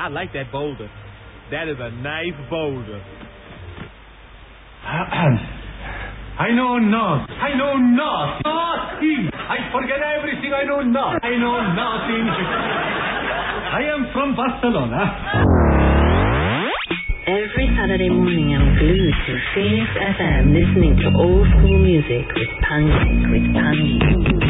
like that boulder. That is a nice boulder. I know not. I know not. Nothing. I forget everything. I know not. I know nothing. I am from Barcelona. Every Saturday morning I'm glued to Phoenix FM listening to old school music with Panji.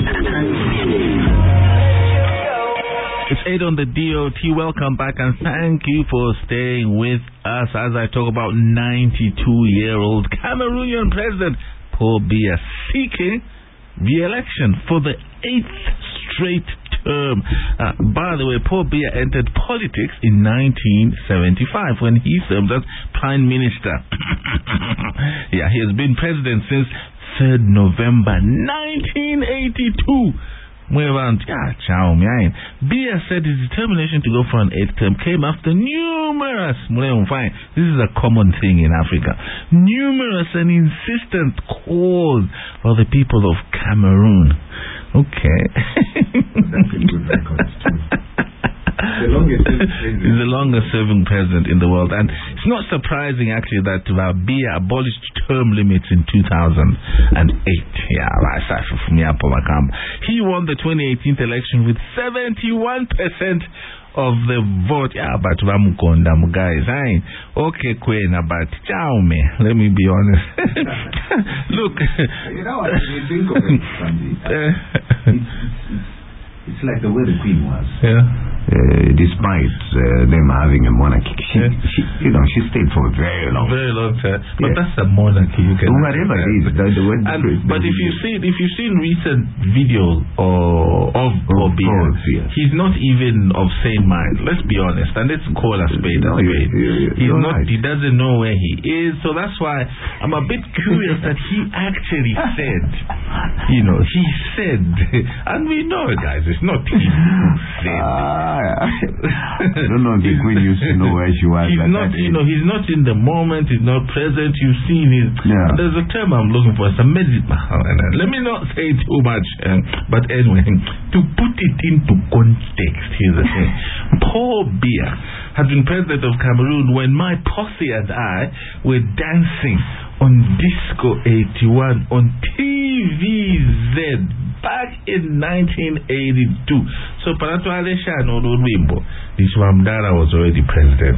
It's 8 on the DOT. Welcome back and thank you for staying with us as I talk about 92-year-old Cameroonian President Paul Biya seeking re-election for the 8th straight term. By the way, Paul Biya entered politics in 1975 when he served as Prime Minister. He has been president since 3rd November 1982. Biya said his determination to go for an 8th term came after numerous, this is a common thing in Africa, numerous and insistent calls for the people of Cameroon. Okay. That's a good record too. He's the longest serving president in the world, and it's not surprising actually that Biya abolished term limits in 2008. He won the 2018 election with 71% of the vote. But guys, okay, but let me be honest. Look, you know what you think of it, Sandy? It's like the way the Queen was. Despite them having a monarchy, she stayed for a very long time. But that's a monarchy. You can whatever it is. But if you've seen recent videos of Biya, he's not even of sane mind. Let's be honest, and let's call a spade a spade. He's not. Right. He doesn't know where he is. So that's why I'm a bit curious that he actually said, he said, and we know, guys, it's not he who said. I don't know if the Queen used to know where she was. He's not, he's not in the moment. He's not present. You've seen his. Yeah. There's a term I'm looking for. It's a let me not say too much, but anyway, to put it into context, here's the thing. Paul Biya has been president of Cameroon when my posse and I were dancing on Disco 81 on TVZ back in 1982. So Panato Alesha no Wimbo, this Wamdara was already president.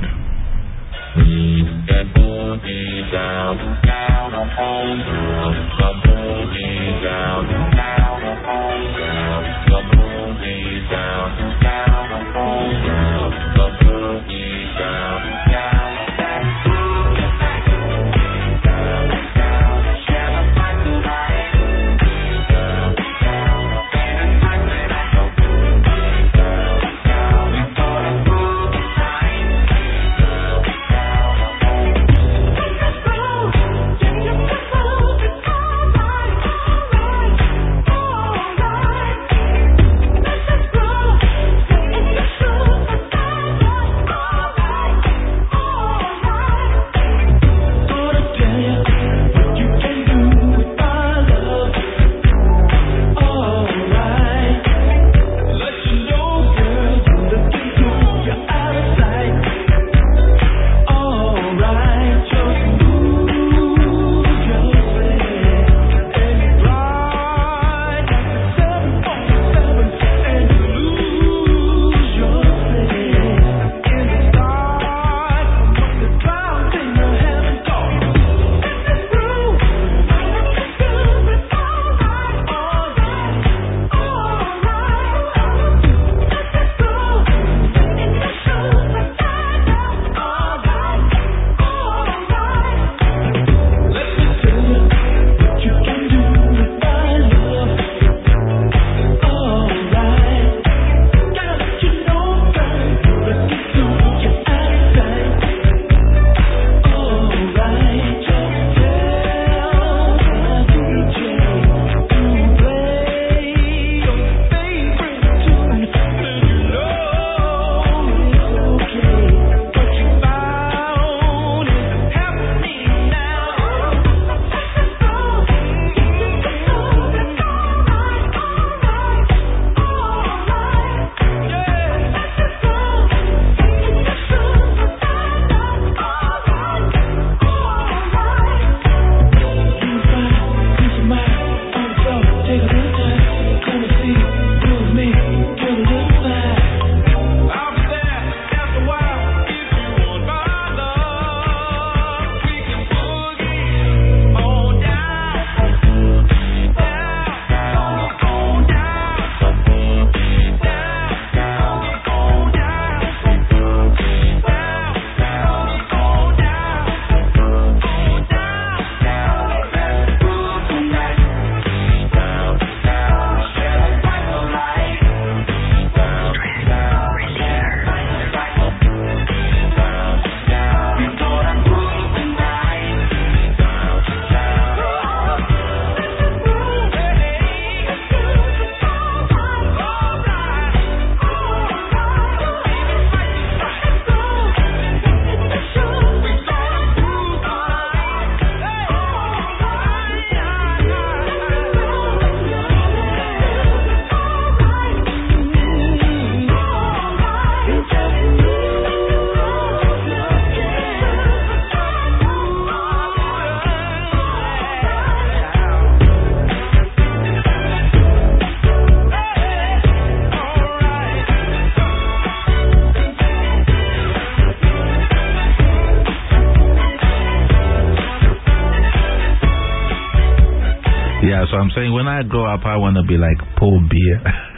Yeah, so I'm saying when I grow up, I want to be like Paul Beer.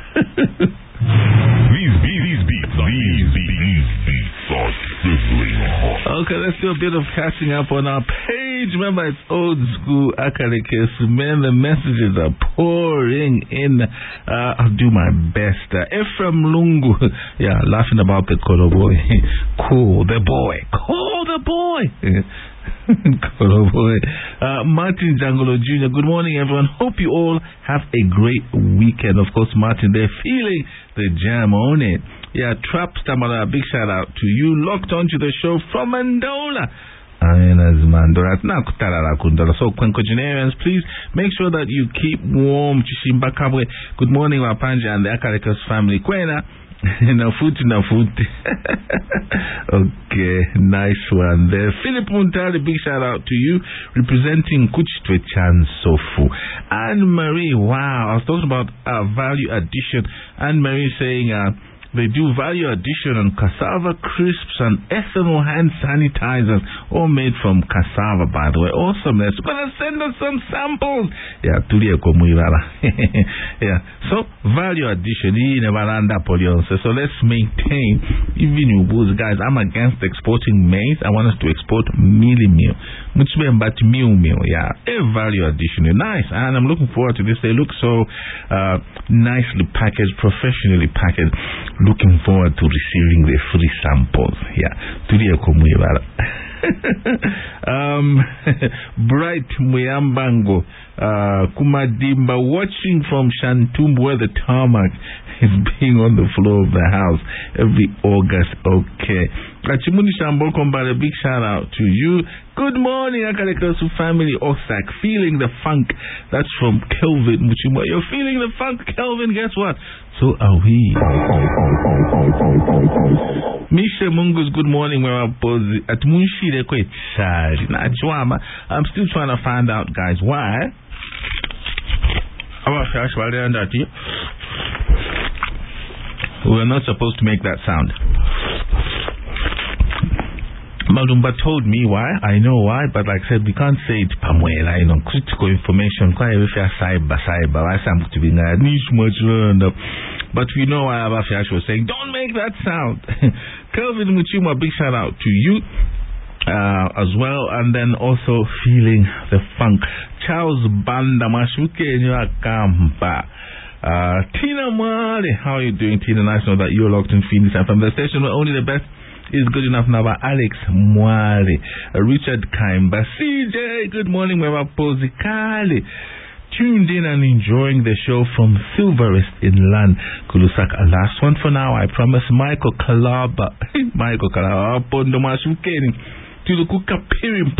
These beats are sizzling hot. Okay, let's do a bit of catching up on our page. Remember, it's old school Akalikesu. Man, the messages are pouring in. I'll do my best. Ephraim Lungu. Yeah, laughing about the Kolo boy. Cool, the boy. Call the boy. Kolo boy. Martin Jangolo Jr. Good morning, everyone. Hope you all have a great weekend. Of course, Martin, they're feeling the jam on it. Yeah, Trap Stamara, big shout out to you. Locked onto the show from Mandola. So, Kwenkogenarians, please make sure that you keep warm. Good morning, Wapanja and the Akalekesu family. Kwena. Nafuti. Okay, nice one there. Philip Muntari, big shout out to you, representing Kuchitwe Chansofu. Anne-Marie, wow, I was talking about value addition. Anne-Marie saying they do value addition on cassava crisps and ethanol hand sanitizers, all made from cassava, by the way. Awesomeness. Gonna send us some samples. Yeah, yeah. So value addition. So let's maintain. Even you boys, guys, I'm against exporting maize. I want us to export mealy meal. But meal. Yeah, a value addition. Nice. And I'm looking forward to this. They look so nicely packaged, professionally packaged. Looking forward to receiving the free samples. Yeah. Bright Muyambango Kumadimba, watching from Shantumbu, where the tarmac is being on the floor of the house every August. Okay. Achimuni Shambol Kombare, big shout out to you. Good morning, Akalikesu family. Osak, feeling the funk. That's from Kelvin Muchimo. You're feeling the funk, Kelvin. Guess what? So are we. Misha Mungus, good morning. I'm still trying to find out, guys, why. We're not supposed to make that sound. Malumba told me why. I know why, but like I said, we can't say it Pamuela, critical information. But we know why Abafiash was saying, don't make that sound. Kelvin Muchima, big shout out to you as well. And then also feeling the funk. Charles Banda Mashuke Nywakampa. Tina Mali, how are you doing, Tina? Nice to know that you're locked in Phoenix and from the station where only the best is good enough. Now, Alex Mwale, Richard Kaimba, CJ, good morning, Meva Pozikali. Tuned in and enjoying the show from Silverest Inland, Kulusaka. Last one for now, I promise. Michael Kalaba, Pondo Mashukeni, Tulukuka Pirim.